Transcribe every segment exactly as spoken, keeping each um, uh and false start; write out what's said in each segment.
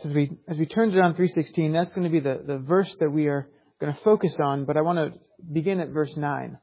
So as we as we turn to John three sixteen, that's going to be the, the verse that we are going to focus on, but I want to begin at verse nine.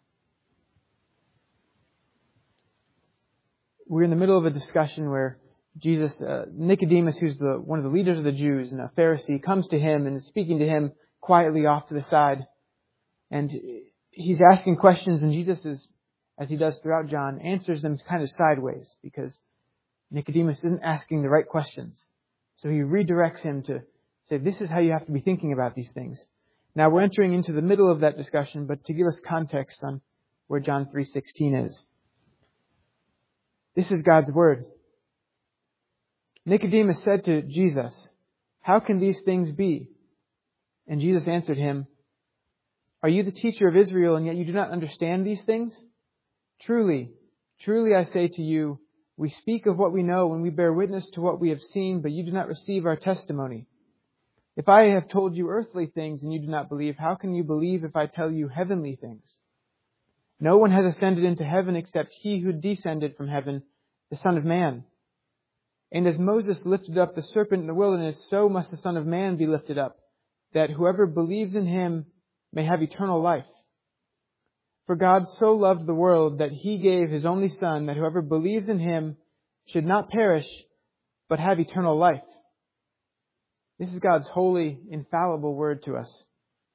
We're in the middle of a discussion where Jesus, uh, Nicodemus, who's the one of the leaders of the Jews and a Pharisee, comes to him and is speaking to him quietly off to the side. And he's asking questions, and Jesus is, as he does throughout John, answers them kind of sideways because Nicodemus isn't asking the right questions. So he redirects him to say, this is how you have to be thinking about these things. Now we're entering into the middle of that discussion, but to give us context on where John three sixteen is. This is God's Word. Nicodemus said to Jesus, "How can these things be?" And Jesus answered him, "Are you the teacher of Israel, and yet you do not understand these things? Truly, truly I say to you, we speak of what we know and we bear witness to what we have seen, but you do not receive our testimony. If I have told you earthly things and you do not believe, how can you believe if I tell you heavenly things? No one has ascended into heaven except he who descended from heaven, the Son of Man. And as Moses lifted up the serpent in the wilderness, so must the Son of Man be lifted up, that whoever believes in him may have eternal life. For God so loved the world that he gave his only Son, that whoever believes in him should not perish, but have eternal life." This is God's holy, infallible word to us.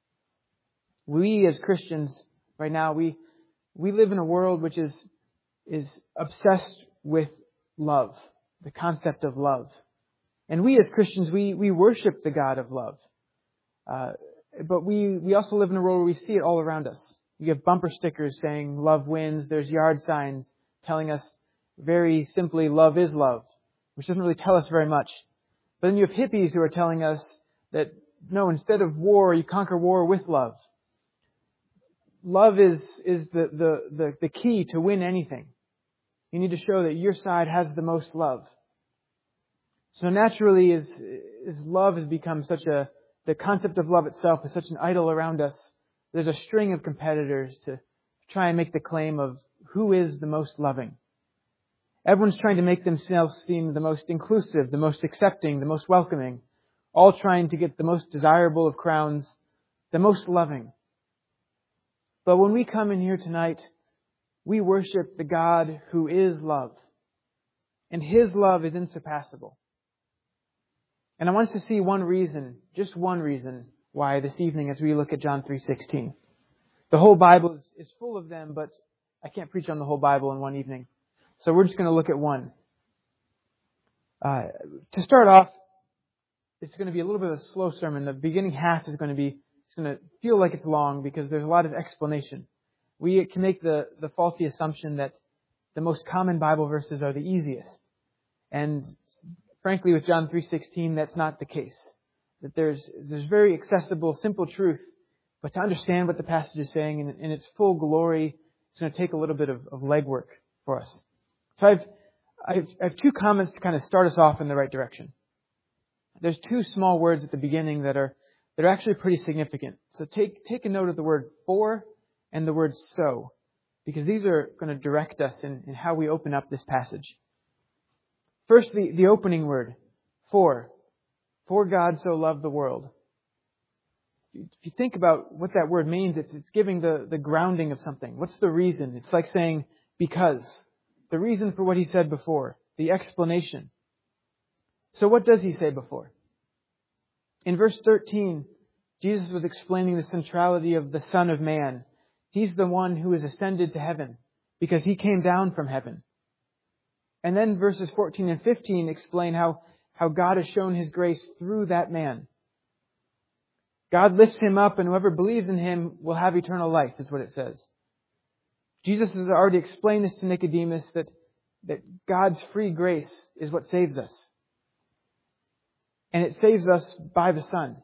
We as Christians, right now, we we live in a world which is is obsessed with love, the concept of love. And we as Christians, we we worship the God of love. Uh, but we, we also live in a world where we see it all around us. You have bumper stickers saying love wins. There's yard signs telling us very simply love is love, which doesn't really tell us very much. But then you have hippies who are telling us that, no, instead of war, you conquer war with love. Love is, is the, the, the, the key to win anything. You need to show that your side has the most love. So naturally, as, as love has become such a, the concept of love itself is such an idol around us, there's a string of competitors to try and make the claim of who is the most loving. Everyone's trying to make themselves seem the most inclusive, the most accepting, the most welcoming, all trying to get the most desirable of crowns, the most loving. But when we come in here tonight, we worship the God who is love. And His love is unsurpassable. And I want us to see one reason, just one reason, why this evening as we look at John three sixteen. The whole Bible is, is full of them, but I can't preach on the whole Bible in one evening. So we're just going to look at one. Uh, to start off, it's going to be a little bit of a slow sermon. The beginning half is going to be, it's going to feel like it's long because there's a lot of explanation. We can make the, the faulty assumption that the most common Bible verses are the easiest. And frankly, with John three sixteen, that's not the case. That there's there's very accessible, simple truth. But to understand what the passage is saying in, in its full glory, it's going to take a little bit of, of legwork for us. So I've, I've, I have two comments to kind of start us off in the right direction. There's two small words at the beginning that are that are actually pretty significant. So take take a note of the word "for" and the word "so," because these are going to direct us in, in how we open up this passage. First, the, the opening word, "for." For God so loved the world. If you think about what that word means, it's, it's giving the, the grounding of something. What's the reason? It's like saying, because. The reason for what He said before. The explanation. So what does He say before? In verse thirteen, Jesus was explaining the centrality of the Son of Man. He's the one who has ascended to heaven because He came down from heaven. And then verses fourteen and fifteen explain how, how God has shown His grace through that man. God lifts Him up, and whoever believes in Him will have eternal life, is what it says. Jesus has already explained this to Nicodemus, that, that God's free grace is what saves us. And it saves us by the Son.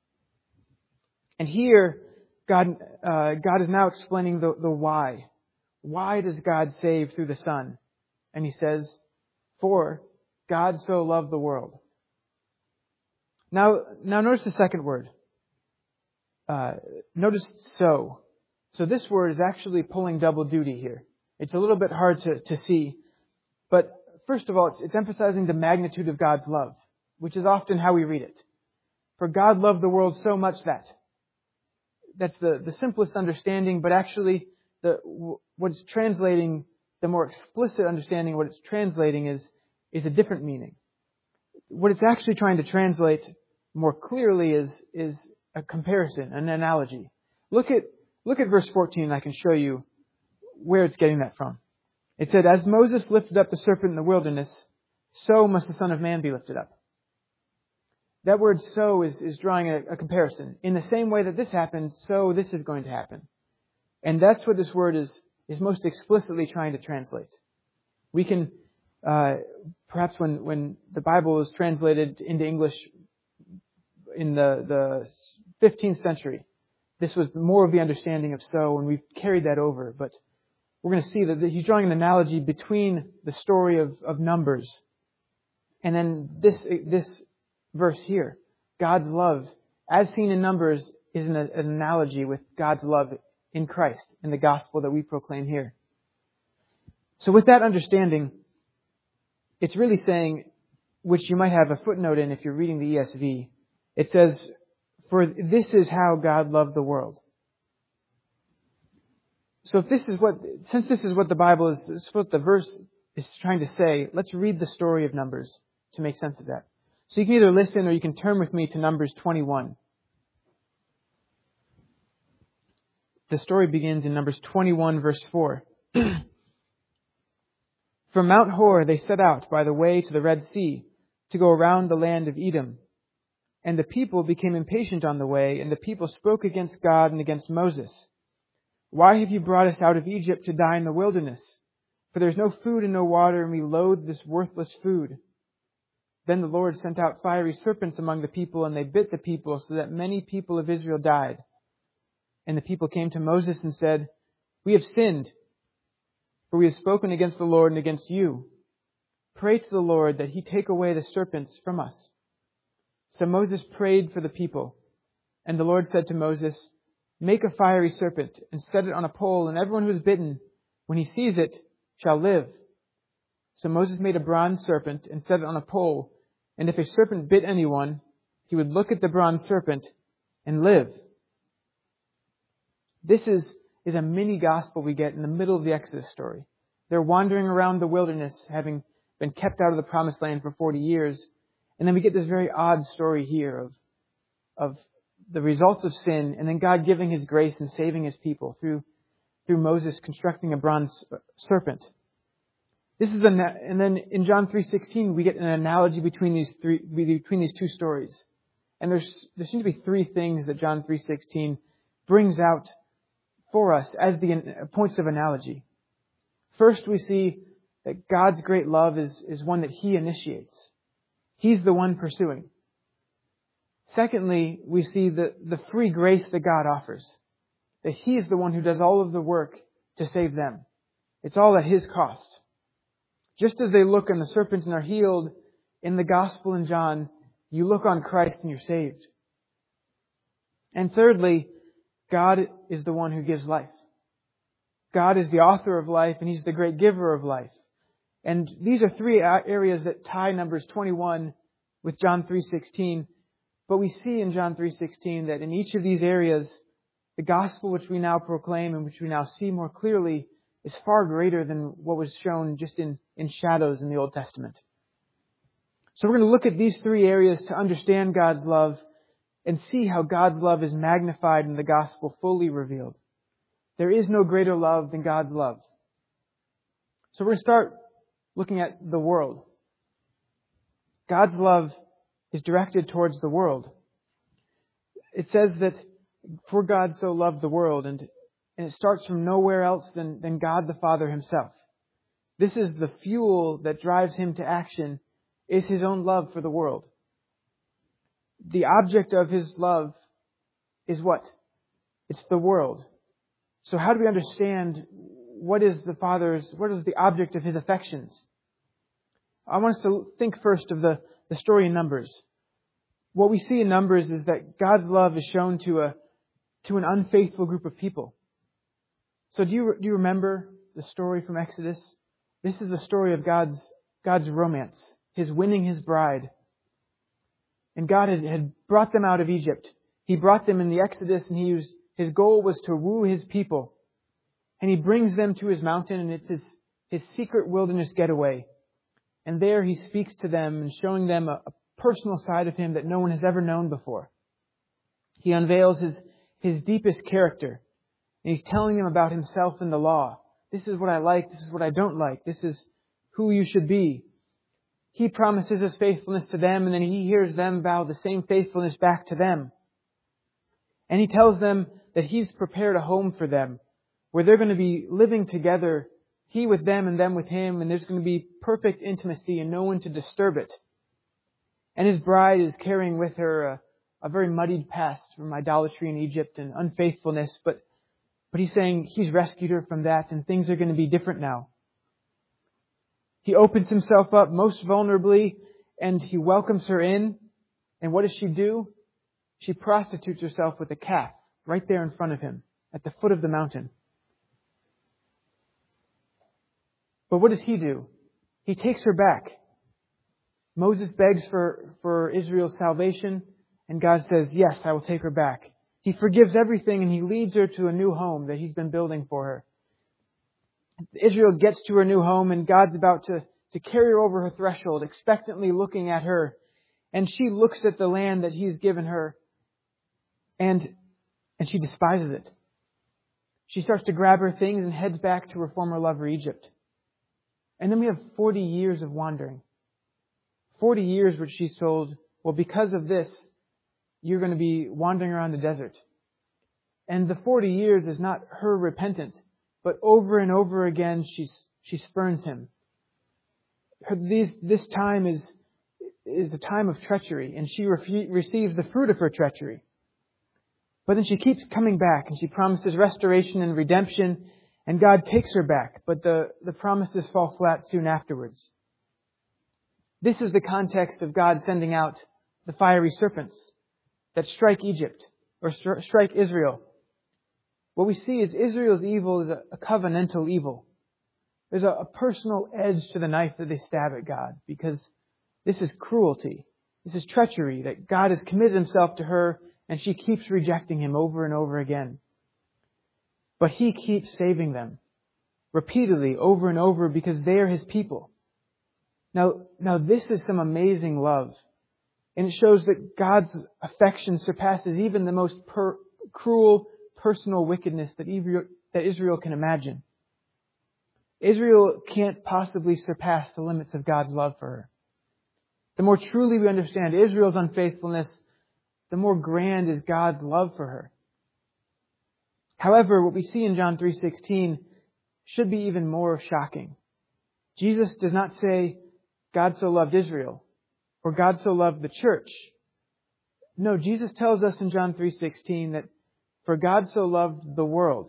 And here, God, uh, God is now explaining the, the why. Why does God save through the Son? And He says, for God so loved the world. Now, now notice the second word. Uh, notice so. So this word is actually pulling double duty here. It's a little bit hard to, to see. But first of all, it's, it's emphasizing the magnitude of God's love. which is often how we read it. For God loved the world so much that. That's the, the simplest understanding, but actually the what's translating, the more explicit understanding of what it's translating is, is a different meaning. What it's actually trying to translate more clearly is, is a comparison, an analogy. Look at, look at verse fourteen, and I can show you where it's getting that from. It said, as Moses lifted up the serpent in the wilderness, so must the Son of Man be lifted up. That word so is, is drawing a, a comparison. In the same way that this happened, so this is going to happen. And that's what this word is, is most explicitly trying to translate. We can, uh, perhaps when, when the Bible was translated into English in the, the fifteenth century, this was more of the understanding of so, and we've carried that over. But we're going to see that he's drawing an analogy between the story of, of Numbers and then this, this verse here. God's love, as seen in Numbers, is an, an analogy with God's love in Christ, in the gospel that we proclaim here. So with that understanding, it's really saying, which you might have a footnote in if you're reading the E S V, it says, for this is how God loved the world. So if this is what, since this is what the Bible is, this is what the verse is trying to say, let's read the story of Numbers to make sense of that. So you can either listen or you can turn with me to Numbers twenty-one. The story begins in Numbers twenty-one, verse four. From Mount Hor they set out by the way to the Red Sea to go around the land of Edom. And the people became impatient on the way, and the people spoke against God and against Moses. Why have you brought us out of Egypt to die in the wilderness? For there is no food and no water, and we loathe this worthless food. Then the Lord sent out fiery serpents among the people, and they bit the people, so that many people of Israel died. And the people came to Moses and said, we have sinned, for we have spoken against the Lord and against you. Pray to the Lord that he take away the serpents from us. So Moses prayed for the people, and the Lord said to Moses, make a fiery serpent and set it on a pole, and everyone who is bitten, when he sees it, shall live. So Moses made a bronze serpent and set it on a pole, and if a serpent bit anyone, he would look at the bronze serpent and live. This is, is a mini gospel we get in the middle of the Exodus story. They're wandering around the wilderness, having been kept out of the promised land for forty years. And then we get this very odd story here of, of the results of sin, and then God giving his grace and saving his people through, through Moses constructing a bronze serpent. This is the, and then in John three sixteen we get an analogy between these three, between these two stories. And there's, there seem to be three things that John three sixteen brings out for us as the points of analogy. First, we see that God's great love is, is one that he initiates. He's the one pursuing. Secondly, we see the, the free grace that God offers. That he is the one who does all of the work to save them. It's all at his cost. Just as they look on the serpents and are healed, in the gospel in John, you look on Christ and you're saved. And thirdly, God is the one who gives life. God is the author of life, and he's the great giver of life. And these are three areas that tie Numbers twenty-one with John three sixteen. But we see in John three sixteen that in each of these areas, the gospel which we now proclaim and which we now see more clearly is far greater than what was shown just in, in shadows in the Old Testament. So we're going to look at these three areas to understand God's love and see how God's love is magnified in the gospel fully revealed. There is no greater love than God's love. So we're going to start looking at the world. God's love is directed towards the world. It says that for God so loved the world, and, and it starts from nowhere else than, than God the Father himself. This is the fuel that drives him to action, is his own love for the world. The object of his love is what? It's the world. So how do we understand what is the Father's, what is the object of his affections? I want us to think first of the, the story in Numbers. What we see in Numbers is that God's love is shown to a to an unfaithful group of people. So do you do you remember the story from Exodus? This is the story of God's God's romance, his winning his bride. And God had, had brought them out of Egypt. He brought them in the Exodus, and he was, his goal was to woo his people. And he brings them to his mountain, and it's his, his secret wilderness getaway. And there he speaks to them and showing them a, a personal side of him that no one has ever known before. He unveils his, his deepest character. And he's telling them about himself and the law. This is what I like. This is what I don't like. This is who you should be. He promises his faithfulness to them, and then he hears them vow the same faithfulness back to them. And he tells them that he's prepared a home for them, where they're going to be living together, he with them and them with him, and there's going to be perfect intimacy and no one to disturb it. And his bride is carrying with her a, a very muddied past from idolatry in Egypt and unfaithfulness, but, but he's saying he's rescued her from that, and things are going to be different now. He opens himself up most vulnerably, and he welcomes her in. And what does she do? She prostitutes herself with a calf right there in front of him at the foot of the mountain. But what does he do? He takes her back. Moses begs for, for Israel's salvation, and God says, yes, I will take her back. He forgives everything, and he leads her to a new home that he's been building for her. Israel gets to her new home, and God's about to, to carry her over her threshold, expectantly looking at her. And she looks at the land that he's given her, and, and she despises it. She starts to grab her things and heads back to her former lover, Egypt. And then we have forty years of wandering. forty years which she's told, well, because of this, you're going to be wandering around the desert. And the forty years is not her repentant, but over and over again, she's, she spurns him. Her, these, this time is, is a time of treachery, and she refu- receives the fruit of her treachery. But then she keeps coming back, and she promises restoration and redemption, and God takes her back, but the, the promises fall flat soon afterwards. This is the context of God sending out the fiery serpents that strike Egypt, or stri- strike Israel. What we see is Israel's evil is a, a covenantal evil. There's a, a personal edge to the knife that they stab at God, because this is cruelty. This is treachery, that God has committed himself to her, and she keeps rejecting him over and over again. But he keeps saving them repeatedly, over and over, because they are his people. Now, now this is some amazing love. And it shows that God's affection surpasses even the most per, cruel, personal wickedness that Israel, that Israel can imagine. Israel can't possibly surpass the limits of God's love for her. The more truly we understand Israel's unfaithfulness, the more grand is God's love for her. However, what we see in John three sixteen should be even more shocking. Jesus does not say, God so loved Israel, or God so loved the church. No, Jesus tells us in John three sixteen that for God so loved the world.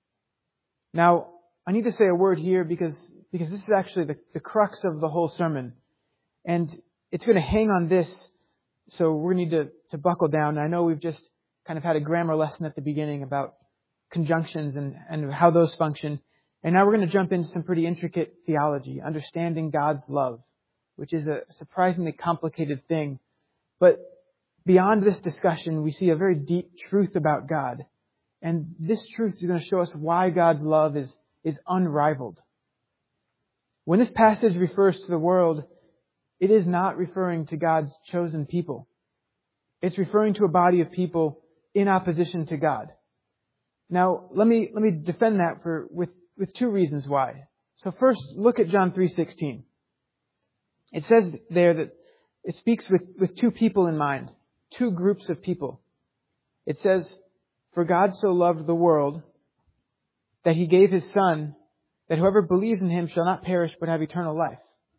Now, I need to say a word here because, because this is actually the, the crux of the whole sermon. And it's going to hang on this, so we need to, to buckle down. I know we've just kind of had a grammar lesson at the beginning about conjunctions and, and how those function. And now we're going to jump into some pretty intricate theology, understanding God's love, which is a surprisingly complicated thing. But beyond this discussion, we see a very deep truth about God. And this truth is going to show us why God's love is, is unrivaled. When this passage refers to the world, it is not referring to God's chosen people. It's referring to a body of people in opposition to God. Now, let me let me defend that for with, with two reasons why. So first, look at John three sixteen. It says there that it speaks with, with two people in mind, two groups of people. It says, for God so loved the world that he gave his Son, that whoever believes in him shall not perish but have eternal life.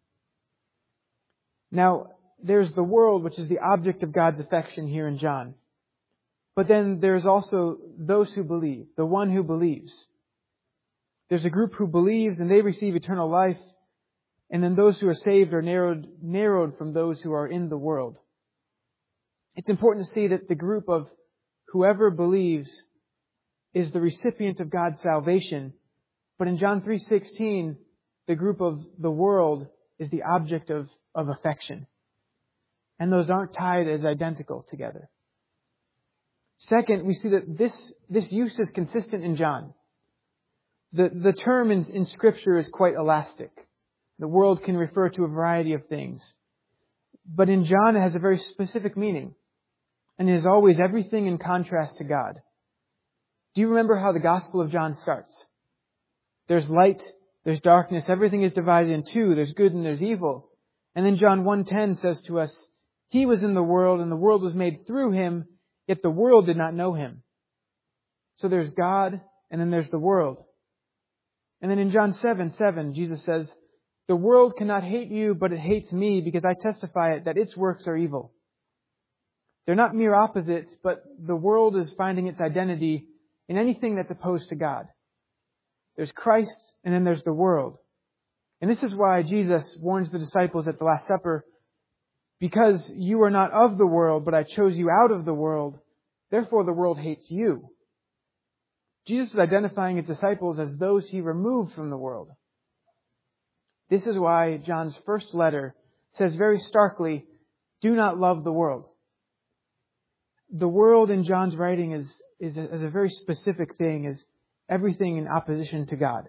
Now, there's the world, which is the object of God's affection here in John. But then there's also those who believe, the one who believes. There's a group who believes and they receive eternal life. And then those who are saved are narrowed, narrowed from those who are in the world. It's important to see that the group of whoever believes is the recipient of God's salvation. But in John three sixteen, the group of the world is the object of, of affection. and those aren't tied as identical together. Second, we see that this, this use is consistent in John. The, the term in, in Scripture is quite elastic. The world can refer to a variety of things. But in John, it has a very specific meaning. And it is always everything in contrast to God. Do you remember how the Gospel of John starts? There's light, there's darkness, everything is divided in two, there's good and there's evil. And then John one ten says to us, He was in the world and the world was made through Him, yet the world did not know Him. So there's God and then there's the world. And then in John seven seven, Jesus says, The world cannot hate you, but it hates me because I testify it that its works are evil. They're not mere opposites, but the world is finding its identity in anything that's opposed to God. There's Christ, and then there's the world. And this is why Jesus warns the disciples at the Last Supper, because you are not of the world, but I chose you out of the world, therefore the world hates you. Jesus is identifying His disciples as those He removed from the world. This is why John's first letter says very starkly, do not love the world. The world in John's writing is, is, a, is a very specific thing, is everything in opposition to God.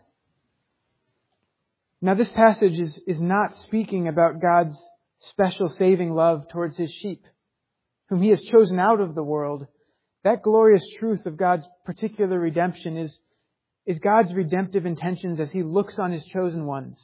Now this passage is, is not speaking about God's special saving love towards His sheep, whom He has chosen out of the world. That glorious truth of God's particular redemption is, is God's redemptive intentions as He looks on His chosen ones.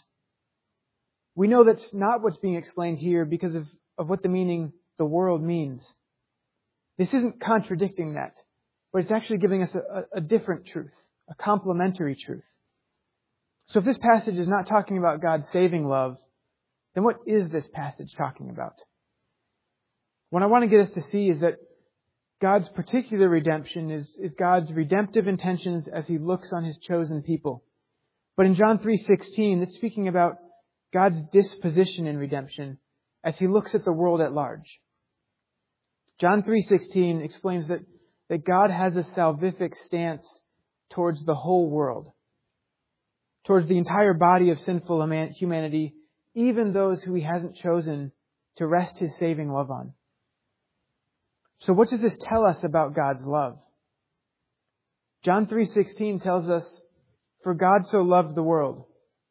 We know that's not what's being explained here because of, of what the meaning the world means. This isn't contradicting that, but it's actually giving us a, a different truth, a complementary truth. So if this passage is not talking about God's saving love, then what is this passage talking about? What I want to get us to see is that God's particular redemption is, is God's redemptive intentions as He looks on His chosen people. But in John three sixteen, it's speaking about God's disposition in redemption as He looks at the world at large. John three sixteen explains that, that God has a salvific stance towards the whole world, towards the entire body of sinful humanity, even those who He hasn't chosen to rest His saving love on. So what does this tell us about God's love? John three sixteen tells us, for God so loved the world.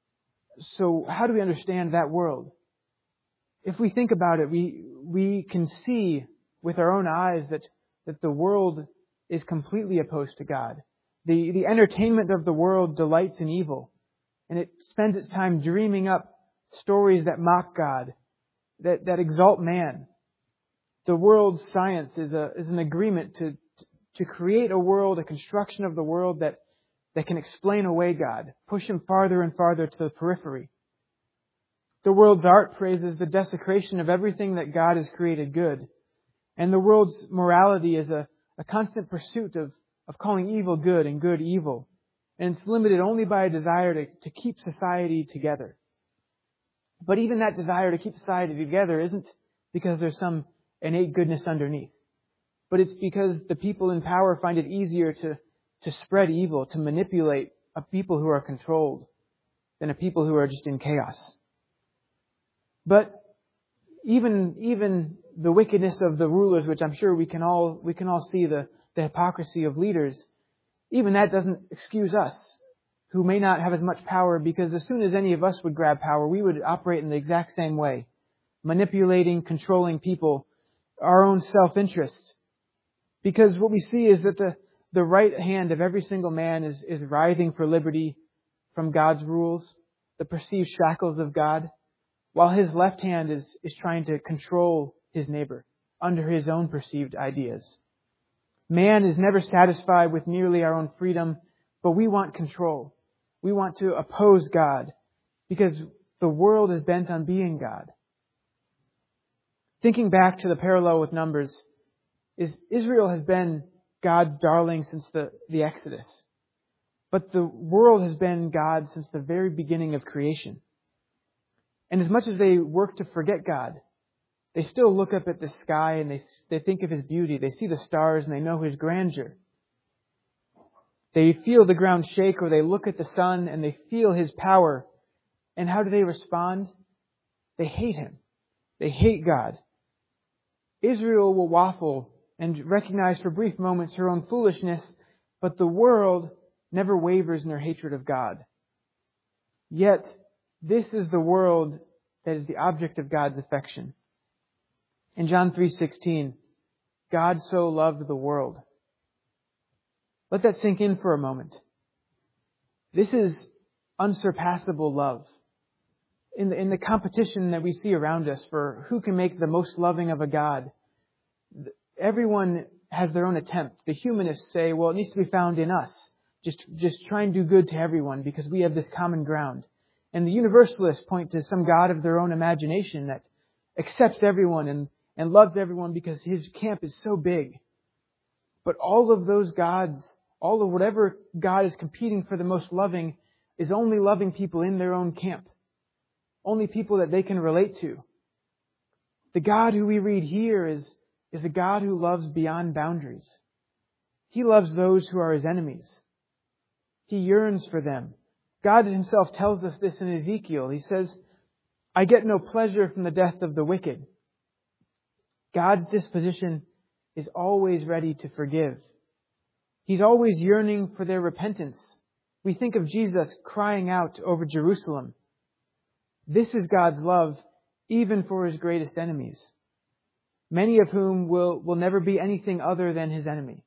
So how do we understand that world? If we think about it, we, we can see with our own eyes that, that the world is completely opposed to God. The, the entertainment of the world delights in evil, and it spends its time dreaming up stories that mock God, that, that exalt man. The world's science is a is an agreement to to create a world, a construction of the world that, that can explain away God, push Him farther and farther to the periphery. The world's art praises the desecration of everything that God has created good. And the world's morality is a, a constant pursuit of, of calling evil good and good evil. And it's limited only by a desire to, to keep society together. But even that desire to keep society together isn't because there's some innate goodness underneath. But it's because the people in power find it easier to, to spread evil, to manipulate a people who are controlled than a people who are just in chaos. But even, even the wickedness of the rulers, which I'm sure we can all, we can all see the, the hypocrisy of leaders, even that doesn't excuse us, who may not have as much power, because as soon as any of us would grab power, we would operate in the exact same way, manipulating, controlling people, our own self-interest. Because what we see is that the, the right hand of every single man is, is writhing for liberty from God's rules, the perceived shackles of God, while his left hand is, is trying to control his neighbor under his own perceived ideas. Man is never satisfied with merely our own freedom, but we want control. We want to oppose God because the world is bent on being God. Thinking back to the parallel with Numbers, is Israel has been God's darling since the, the Exodus. But the world has been God since the very beginning of creation. And as much as they work to forget God, they still look up at the sky and they, they think of His beauty. They see the stars and they know His grandeur. They feel the ground shake, or they look at the sun and they feel His power. And how do they respond? They hate Him. They hate God. Israel will waffle and recognize for brief moments her own foolishness, but the world never wavers in their hatred of God. Yet, this is the world that is the object of God's affection. In John three sixteen, God so loved the world. Let that sink in for a moment. This is unsurpassable love. In the, in the competition that we see around us for who can make the most loving of a God, everyone has their own attempt. The humanists say, well, it needs to be found in us. Just, just try and do good to everyone because we have this common ground. And the universalists point to some God of their own imagination that accepts everyone and, and loves everyone because his camp is so big. But all of those gods, all of whatever God is competing for the most loving, is only loving people in their own camp. Only people that they can relate to. The God who we read here is, is a God who loves beyond boundaries. He loves those who are his enemies. He yearns for them. God himself tells us this in Ezekiel. He says, I get no pleasure from the death of the wicked. God's disposition is always ready to forgive. He's always yearning for their repentance. We think of Jesus crying out over Jerusalem. This is God's love, even for his greatest enemies, many of whom will, will never be anything other than his enemy.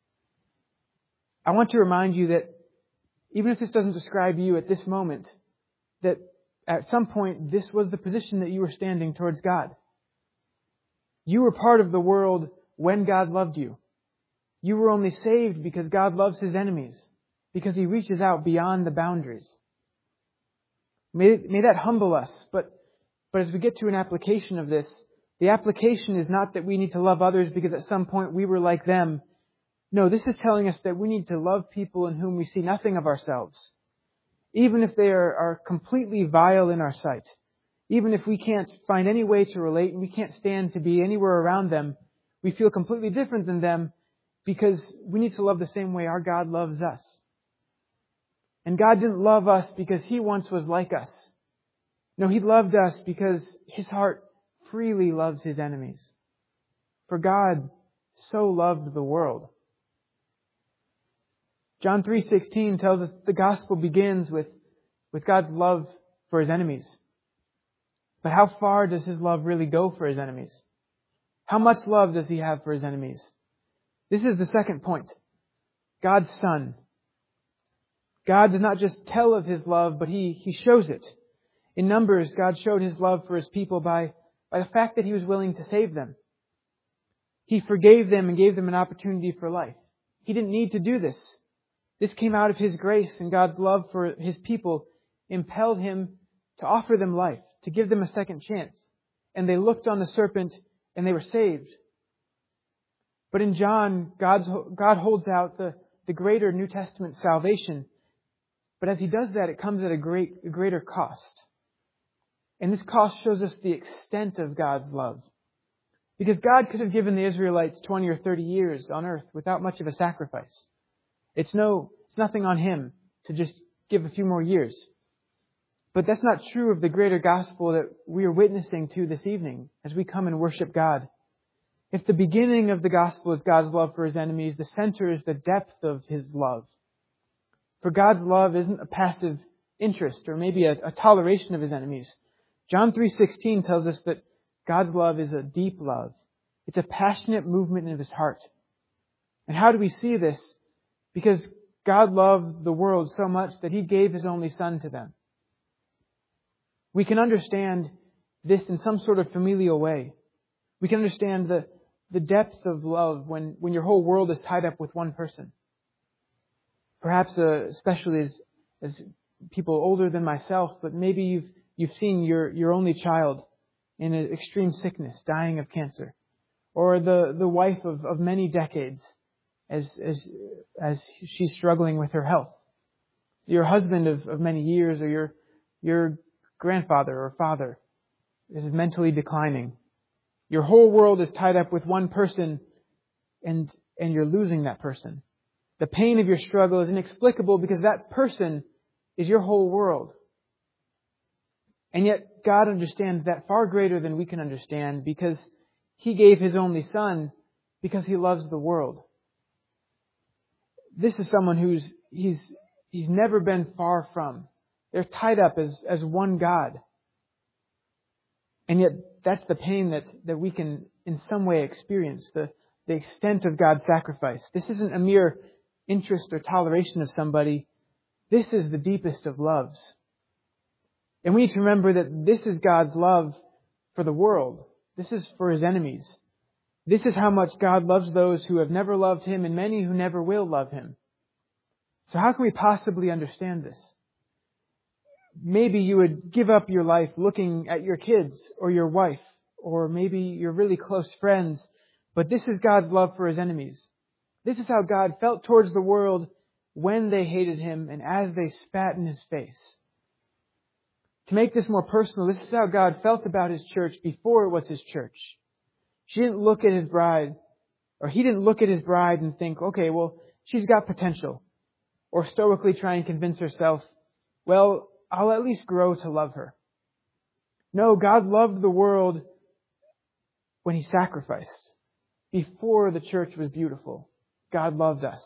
I want to remind you that even if this doesn't describe you at this moment, that at some point this was the position that you were standing towards God. You were part of the world when God loved you. You were only saved because God loves his enemies, because he reaches out beyond the boundaries. May, may that humble us, but, but as we get to an application of this, the application is not that we need to love others because at some point we were like them. No, this is telling us that we need to love people in whom we see nothing of ourselves. Even if they are, are completely vile in our sight. Even if we can't find any way to relate and we can't stand to be anywhere around them, we feel completely different than them because we need to love the same way our God loves us. And God didn't love us because he once was like us. No, he loved us because his heart freely loves his enemies. For God so loved the world. John three sixteen tells us the gospel begins with, with God's love for his enemies. But how far does his love really go for his enemies? How much love does he have for his enemies? This is the second point. God's Son. God does not just tell of his love, but he, he shows it. In Numbers, God showed his love for his people by, by the fact that he was willing to save them. He forgave them and gave them an opportunity for life. He didn't need to do this. This came out of his grace, and God's love for his people impelled him to offer them life, to give them a second chance. And they looked on the serpent and they were saved. But in John, God's, God holds out the, the greater New Testament salvation. But as he does that, it comes at a great, a greater cost. And this cost shows us the extent of God's love. Because God could have given the Israelites twenty or thirty years on earth without much of a sacrifice. It's no, it's nothing on him to just give a few more years. But that's not true of the greater gospel that we are witnessing to this evening as we come and worship God. If the beginning of the gospel is God's love for his enemies, the center is the depth of his love. For God's love isn't a passive interest or maybe a, a toleration of his enemies. John three sixteen tells us that God's love is a deep love. It's a passionate movement of his heart. And how do we see this? Because God loved the world so much that he gave his only Son to them. We can understand this in some sort of familial way. We can understand the, the depth of love when, when your whole world is tied up with one person. Perhaps uh, especially as, as people older than myself, but maybe you've, you've seen your, your only child in an extreme sickness, dying of cancer. Or the, the wife of, of many decades as, as, as she's struggling with her health. Your husband of, of many years, or your, your grandfather or father is mentally declining. Your whole world is tied up with one person, and, and you're losing that person. The pain of your struggle is inexplicable because that person is your whole world. And yet God understands that far greater than we can understand, because He gave His only Son because He loves the world. This is someone who's he's he's never been far from. They're tied up as, as one God. And yet that's the pain that, that we can in some way experience, the, the extent of God's sacrifice. This isn't a mere interest or toleration of somebody. This is the deepest of loves. And we need to remember that this is God's love for the world. This is for His enemies. This is how much God loves those who have never loved Him and many who never will love Him. So how can we possibly understand this? Maybe you would give up your life looking at your kids or your wife or maybe your really close friends, but this is God's love for His enemies. This is how God felt towards the world when they hated Him and as they spat in His face. To make this more personal, this is how God felt about His church before it was His church. She didn't look at His bride, or He didn't look at His bride and think, okay, well, she's got potential. Or stoically try and convince herself, well, I'll at least grow to love her. No, God loved the world when He sacrificed. Before the church was beautiful, God loved us.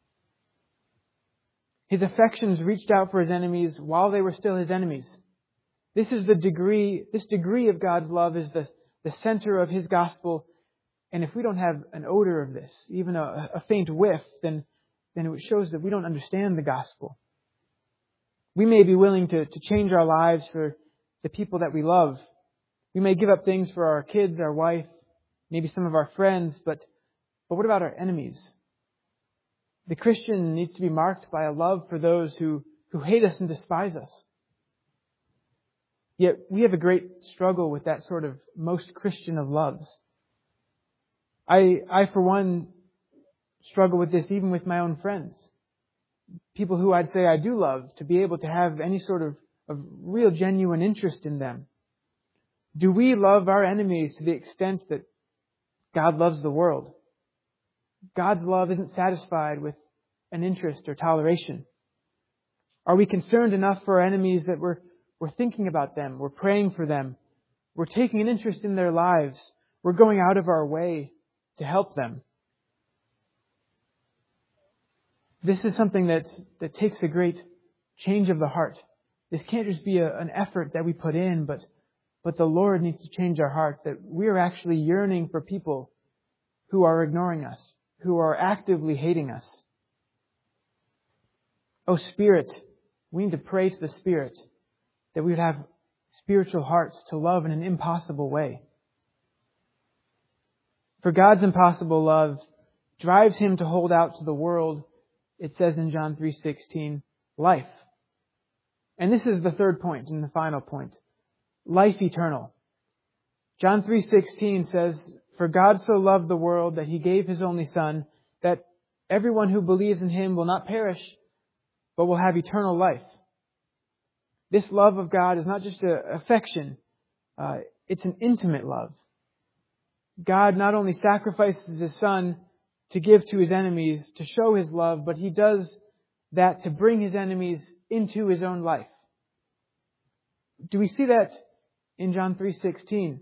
His affections reached out for His enemies while they were still His enemies. This is the degree, this degree of God's love is the, the center of His gospel. And if we don't have an odor of this, even a, a faint whiff, then, then it shows that we don't understand the gospel. We may be willing to, to change our lives for the people that we love. We may give up things for our kids, our wife, maybe some of our friends, but, but what about our enemies? The Christian needs to be marked by a love for those who, who hate us and despise us. Yet we have a great struggle with that sort of most Christian of loves. I, I for one, struggle with this even with my own friends. People who I'd say I do love, to be able to have any sort of, of real genuine interest in them. Do we love our enemies to the extent that God loves the world? God's love isn't satisfied with an interest or toleration. Are we concerned enough for our enemies that we're, we're thinking about them, we're praying for them, we're taking an interest in their lives, we're going out of our way to help them? This is something that, that takes a great change of the heart. This can't just be a, an effort that we put in, but, but the Lord needs to change our heart, that we are actually yearning for people who are ignoring us, who are actively hating us. Oh Spirit, we need to pray to the Spirit that we would have spiritual hearts to love in an impossible way. For God's impossible love drives Him to hold out to the world, it says in John three sixteen, life. And this is the third point and the final point. Life eternal. John three sixteen says, for God so loved the world that He gave His only Son, that everyone who believes in Him will not perish, but will have eternal life. This love of God is not just an affection. Uh, it's an intimate love. God not only sacrifices His Son to give to His enemies, to show His love, but He does that to bring His enemies into His own life. Do we see that in John three sixteen?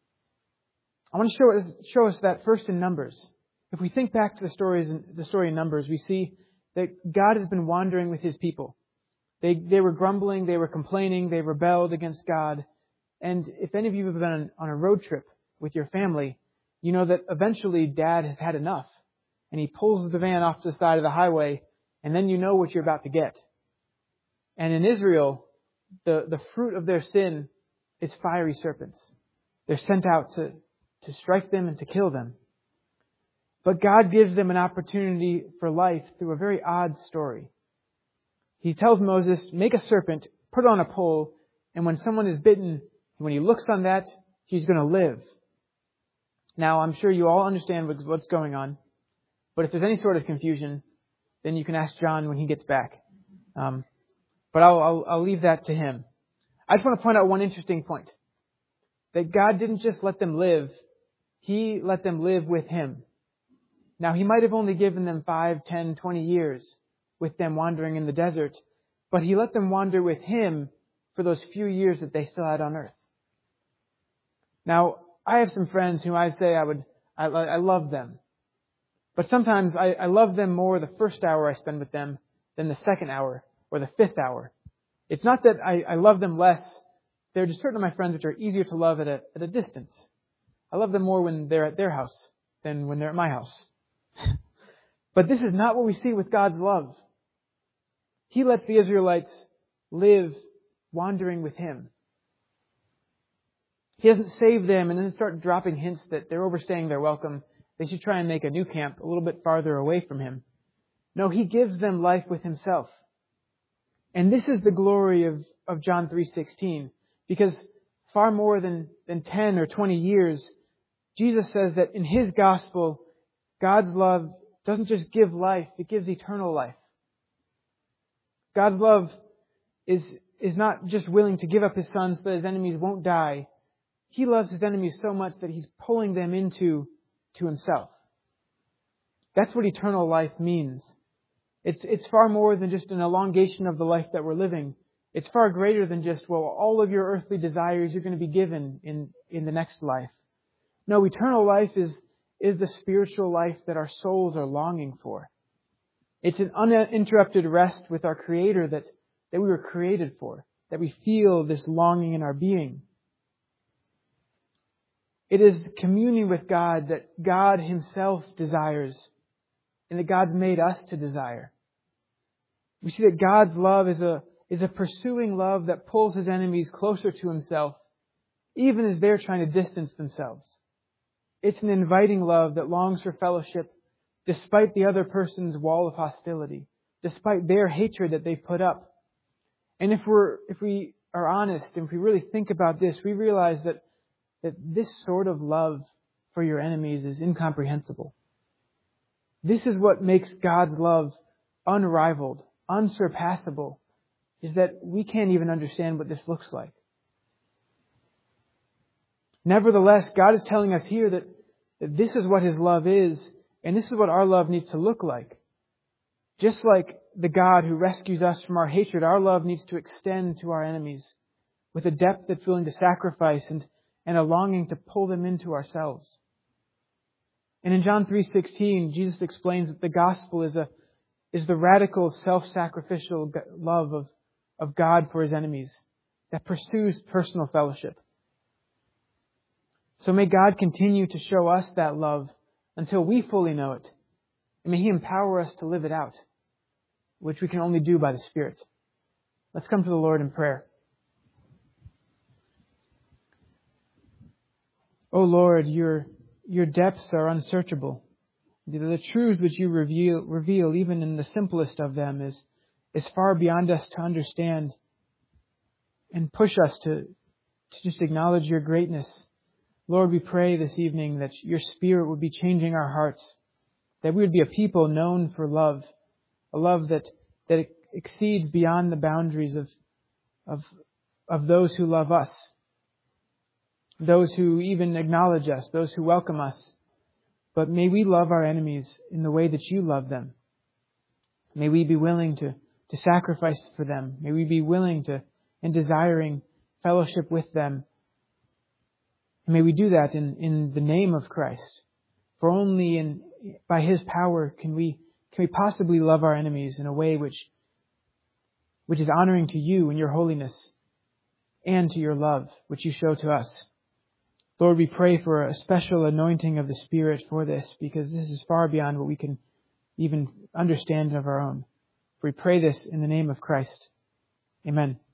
I want to show us, show us that first in Numbers. If we think back to the stories, the story in Numbers, we see that God has been wandering with His people. They, they were grumbling, they were complaining, they rebelled against God. And if any of you have been on, on a road trip with your family, you know that eventually Dad has had enough. And he pulls the van off to the side of the highway, and then you know what you're about to get. And in Israel, the, the fruit of their sin is fiery serpents. They're sent out to, to strike them and to kill them. But God gives them an opportunity for life through a very odd story. He tells Moses, make a serpent, put it on a pole, and when someone is bitten, when he looks on that, he's going to live. Now, I'm sure you all understand what's going on. But if there's any sort of confusion, then you can ask John when he gets back. Um, but I'll, I'll, I'll leave that to him. I just want to point out one interesting point. That God didn't just let them live. He let them live with Him. Now, He might have only given them five, ten, twenty years with them wandering in the desert. But He let them wander with Him for those few years that they still had on earth. Now, I have some friends who I say I would, I, I love them. But sometimes I, I love them more the first hour I spend with them than the second hour or the fifth hour. It's not that I, I love them less. There are just certain of my friends which are easier to love at a, at a distance. I love them more when they're at their house than when they're at my house. But this is not what we see with God's love. He lets the Israelites live wandering with Him. He doesn't save them and then start dropping hints that they're overstaying their welcome. They should try and make a new camp a little bit farther away from Him. No, He gives them life with Himself. And this is the glory of, of John three sixteen. Because far more than, than ten or twenty years, Jesus says that in His gospel, God's love doesn't just give life, it gives eternal life. God's love is, is not just willing to give up His Son so that His enemies won't die. He loves His enemies so much that He's pulling them into to Himself. That's what eternal life means. It's, it's far more than just an elongation of the life that we're living. It's far greater than just, well, all of your earthly desires you're going to be given in, in the next life. No, eternal life is, is the spiritual life that our souls are longing for. It's an uninterrupted rest with our Creator that, that we were created for, that we feel this longing in our being. It is communion with God that God Himself desires and that God's made us to desire. We see that God's love is a, is a pursuing love that pulls His enemies closer to Himself, even as they're trying to distance themselves. It's an inviting love that longs for fellowship despite the other person's wall of hostility, despite their hatred that they've put up. And if we're, if we are honest, and if we really think about this, we realize that, that this sort of love for your enemies is incomprehensible. This is what makes God's love unrivaled, unsurpassable, is that we can't even understand what this looks like. Nevertheless, God is telling us here that, that this is what His love is, and this is what our love needs to look like. Just like the God who rescues us from our hatred, our love needs to extend to our enemies with a depth that's willing to sacrifice and, and a longing to pull them into ourselves. And in John three sixteen, Jesus explains that the gospel is a is the radical self-sacrificial love of, of God for His enemies that pursues personal fellowship. So may God continue to show us that love until we fully know it. And may He empower us to live it out, which we can only do by the Spirit. Let's come to the Lord in prayer. O Lord, your, your depths are unsearchable. The, the truth which you reveal, reveal, even in the simplest of them, is, is far beyond us to understand and push us to, to just acknowledge your greatness. Lord, we pray this evening that your Spirit would be changing our hearts, that we would be a people known for love, a love that, that exceeds beyond the boundaries of, of, of those who love us, those who even acknowledge us, those who welcome us. But may we love our enemies in the way that you love them. May we be willing to, to sacrifice for them. May we be willing to and desiring fellowship with them. And may we do that in, in the name of Christ. For only in by His power can we can we possibly love our enemies in a way which which is honoring to you and your holiness and to your love, which you show to us. Lord, we pray for a special anointing of the Spirit for this, because this is far beyond what we can even understand of our own. We pray this in the name of Christ. Amen.